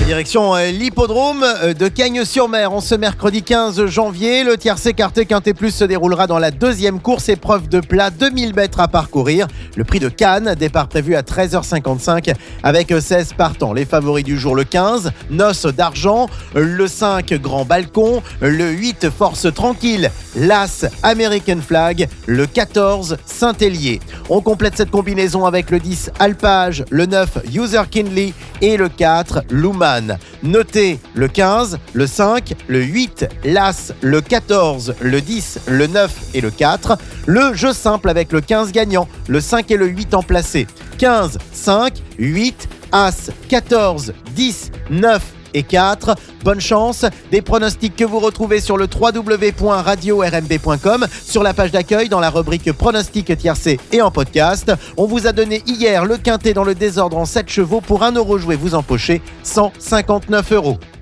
Direction l'hippodrome de Cagnes-sur-Mer en ce mercredi 15 janvier. Le tiercé écarté Quintet Plus se déroulera dans la deuxième course, épreuve de plat, 2000 mètres à parcourir. Le prix de Cannes, départ prévu à 13h55 avec 16 partants. Les favoris du jour, le 15, Noce d'Argent, le 5, Grand Balcon, le 8, Force Tranquille, l'As, American Flag, le 14, Saint-Hélier. On complète cette combinaison avec le 10, Alpage, le 9, User Kinley et le 4, Luman. Notez le 15, le 5, le 8, l'As, le 14, le 10, le 9 et le 4. Le jeu simple avec le 15 gagnant, le 5 et le 8 en placé. 15, 5, 8, As, 14, 10, 9 et 4. Bonne chance. Des pronostics que vous retrouvez sur le www.radio-rmb.com, sur la page d'accueil dans la rubrique pronostics tiercé et en podcast. On vous a donné hier le quintet dans le désordre en 7 chevaux. Pour 1 € joué, vous empochez 159 €.